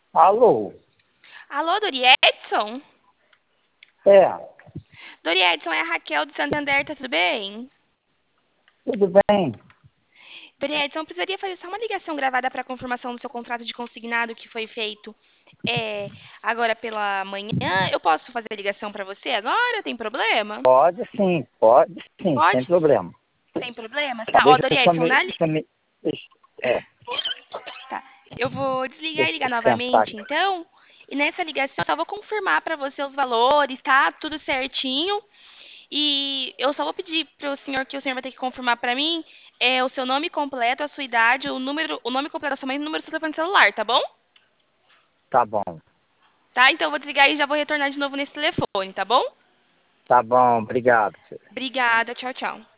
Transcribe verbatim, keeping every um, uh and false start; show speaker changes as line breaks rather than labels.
Alô?
Alô, Doriedson?
É,
Doriedson, é a Raquel do Santander, tá tudo bem?
tudo bem?
Doriedson, precisaria fazer só uma ligação gravada para confirmação do seu contrato de consignado que foi feito é, agora pela manhã. Eu posso fazer a ligação para você agora? Tem problema?
Pode sim, pode sim, sem
Pode?
problema.
Sem problemas?
Tá,
Tá, ó,
deixa eu só
Doriedson,
me,
na li...
deixa eu me, deixa- é,
tá. Eu vou desligar e
deixa
ligar
eu sentar
novamente,
aqui.
então. E nessa ligação eu só vou confirmar para você os valores, tá? Tudo certinho. E eu só vou pedir para o senhor que o senhor vai ter que confirmar para mim é o seu nome completo, a sua idade, o número, o nome completo da sua mãe e o número do seu telefone celular, tá bom?
Tá bom,
Tá? Então eu vou desligar e já vou retornar de novo nesse telefone, tá bom?
tá bom, obrigado.
Obrigada, tchau, tchau.